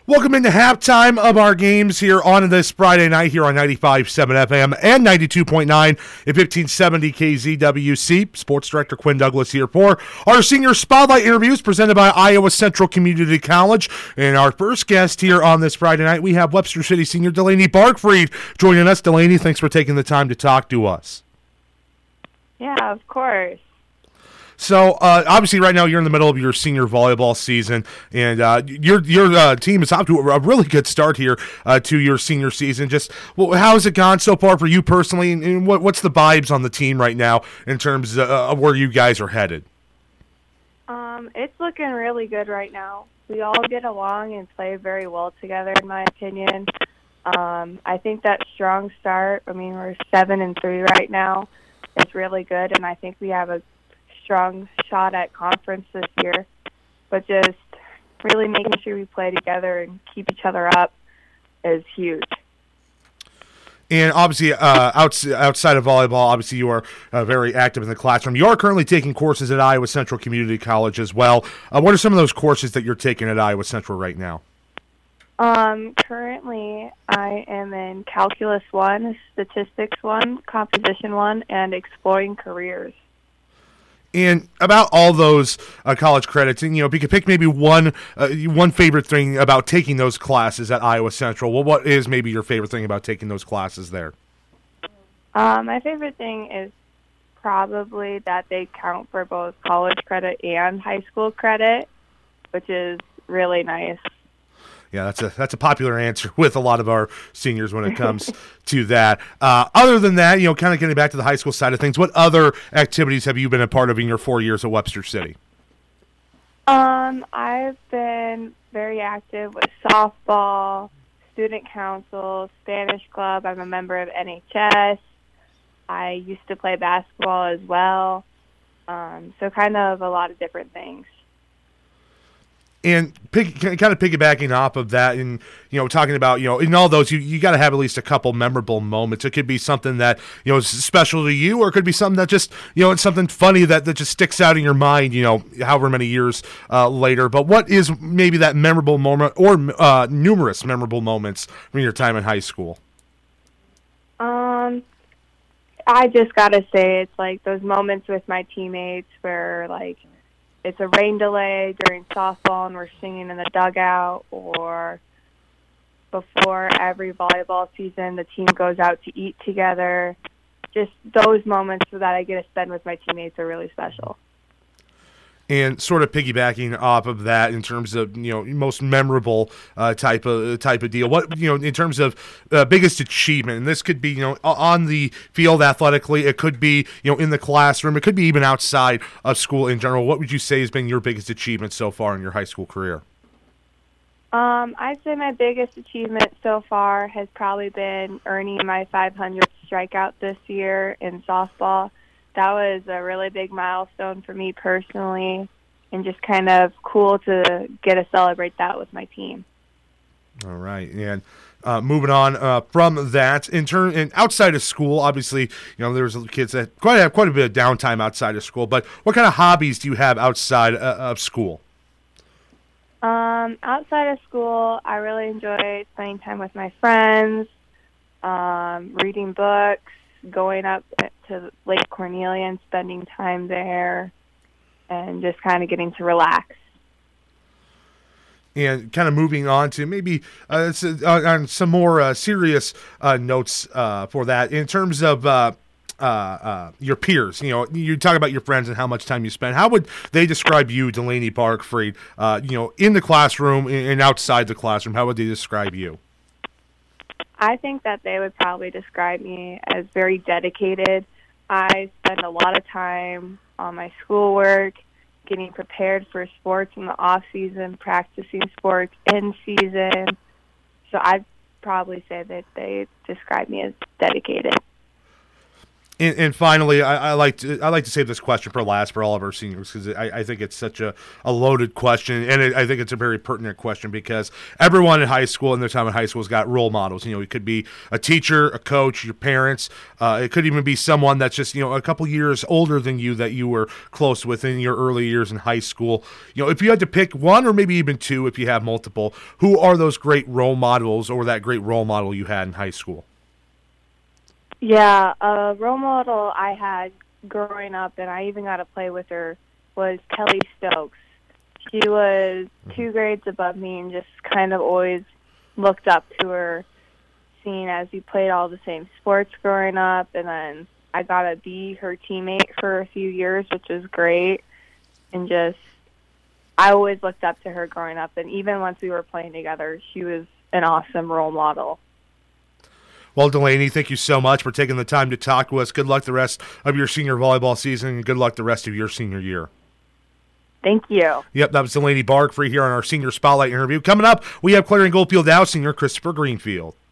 Welcome into halftime of our games here on this Friday night here on 95.7 FM and 92.9 at 1570 KZWC. Sports Director Quinn Douglas here for our senior spotlight interviews presented by Iowa Central Community College. And our first guest here on this Friday night, we have Webster City senior Delaney Barkfried joining us. Delaney, thanks for taking the time to talk to us. Yeah, of course. So, obviously, right now you're in the middle of your senior volleyball season, and your team is off to a really good start here to your senior season. Just how has it gone so far for you personally, and what's the vibes on the team right now in terms of where you guys are headed? It's looking really good right now. We all get along and play very well together, in my opinion. I think that strong start, we're 7-3 right now. It's really good, and I think we have a strong shot at conference this year, but just really making sure we play together and keep each other up is huge. And obviously, outside of volleyball, obviously you are very active in the classroom. You are currently taking courses at Iowa Central Community College as well. What are some of those courses that you're taking at Iowa Central right now? Currently, I am in Calculus 1, Statistics 1, Composition 1, and Exploring Careers. And about all those college credits, and if you could pick maybe one favorite thing about taking those classes at Iowa Central, well, what is maybe your favorite thing about taking those classes there? My favorite thing is probably that they count for both college credit and high school credit, which is really nice. Yeah, that's a popular answer with a lot of our seniors when it comes to that. Other than that, kind of getting back to the high school side of things, what other activities have you been a part of in your 4 years at Webster City? I've been very active with softball, student council, Spanish club. I'm a member of NHS. I used to play basketball as well. So kind of a lot of different things. And kind of piggybacking off of that, and talking about in all those, you got to have at least a couple memorable moments. It could be something that is special to you, or it could be something that just it's something funny that just sticks out in your mind. However many years later. But what is maybe that memorable moment, or numerous memorable moments from your time in high school? I just gotta say it's like those moments with my teammates where it's a rain delay during softball and we're singing in the dugout, or before every volleyball season the team goes out to eat together. Just those moments that I get to spend with my teammates are really special. And sort of piggybacking off of that, in terms of most memorable type of deal, what in terms of biggest achievement, and this could be on the field athletically, it could be in the classroom, it could be even outside of school in general. What would you say has been your biggest achievement so far in your high school career? I'd say my biggest achievement so far has probably been earning my 500th strikeout this year in softball. That was a really big milestone for me personally, and just kind of cool to get to celebrate that with my team. All right, and moving on from that, and outside of school, obviously, there's kids that have quite a bit of downtime outside of school. But what kind of hobbies do you have outside of school? Outside of school, I really enjoy spending time with my friends, reading books, going up to Lake Cornelia and spending time there, and just kind of getting to relax. And kind of moving on to maybe on some more serious notes for that, in terms of your peers. You talk about your friends and how much time you spend. How would they describe you, Delaney Barkfried, in the classroom and outside the classroom? How would they describe you? I think that they would probably describe me as very dedicated. I spend a lot of time on my schoolwork, getting prepared for sports in the off season, practicing sports in season. So I'd probably say that they describe me as dedicated. And finally, I like to save this question for last for all of our seniors because I think it's such a loaded question, and I think it's a very pertinent question because everyone in high school and their time in high school has got role models. It could be a teacher, a coach, your parents. It could even be someone that's just a couple years older than you that you were close with in your early years in high school. If you had to pick one or maybe even two, if you have multiple, who are those great role models or that great role model you had in high school? Yeah, a role model I had growing up, and I even got to play with her, was Kelly Stokes. She was 2 grades above me and just kind of always looked up to her, seeing as we played all the same sports growing up, and then I got to be her teammate for a few years, which was great, and just I always looked up to her growing up, and even once we were playing together, she was an awesome role model. Well, Delaney, thank you so much for taking the time to talk to us. Good luck the rest of your senior volleyball season, and good luck the rest of your senior year. Thank you. Yep, that was Delaney Bargfree here on our Senior Spotlight interview. Coming up, we have Clarion Goldfield Dow senior Christopher Greenfield.